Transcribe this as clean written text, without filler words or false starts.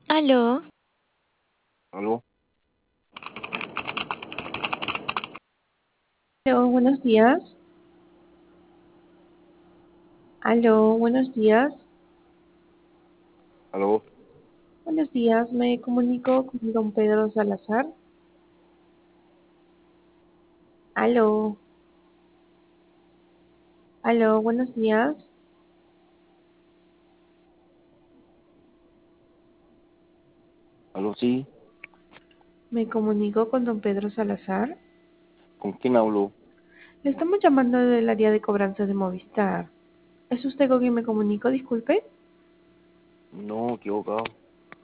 Aló, ¿Aló? Aló, buenos días. Aló, buenos días. ¿Aló? Buenos días, me comunico con don Pedro Salazar. Aló, aló, buenos días. ¿Aló? Sí. Me comunico con don Pedro Salazar. ¿Con quién hablo? Le estamos llamando del área de cobranzas de Movistar. ¿Es usted con quien me comunico? Disculpe. No, equivocado.